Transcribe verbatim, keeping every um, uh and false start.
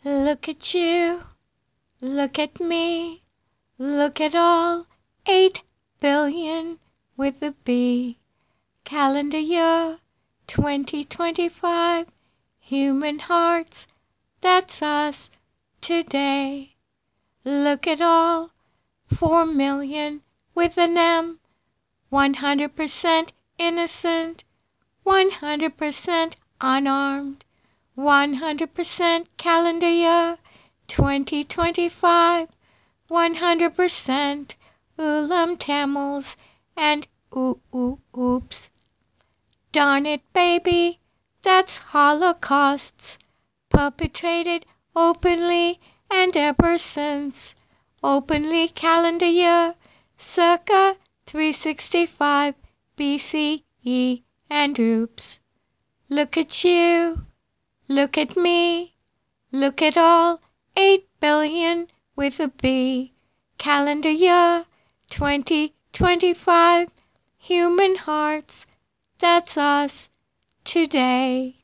Look at you, look at me, look at all eight billion with a B. Calendar year twenty twenty-five, human hearts, that's us today. Look at all four million with an M, one hundred percent innocent, one hundred percent unarmed, one hundred percent calendar year twenty twenty-five, one hundred percent Ulam Tamils and oo oo oops. Darn it, baby, that's holocausts perpetrated openly and ever since. Openly calendar year circa three sixty-five B C E and oops. Look at you, look at me, look at all eight billion with a B. Calendar year twenty twenty-five, human hearts, that's us today.